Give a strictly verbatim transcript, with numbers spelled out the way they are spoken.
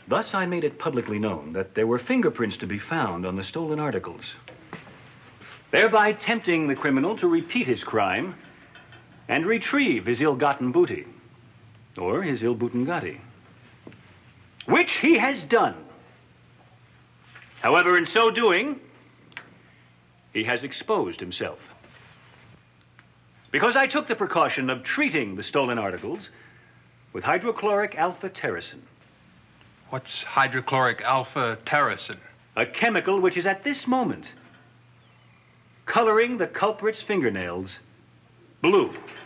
Thus, I made it publicly known that there were fingerprints to be found on the stolen articles, thereby tempting the criminal to repeat his crime and retrieve his ill-gotten booty, or his ill-butungati, which he has done. However, in so doing, he has exposed himself. Because I took the precaution of treating the stolen articles with hydrochloric alpha-terracin. What's hydrochloric alpha-terracin? A chemical which is at this moment coloring the culprit's fingernails blue.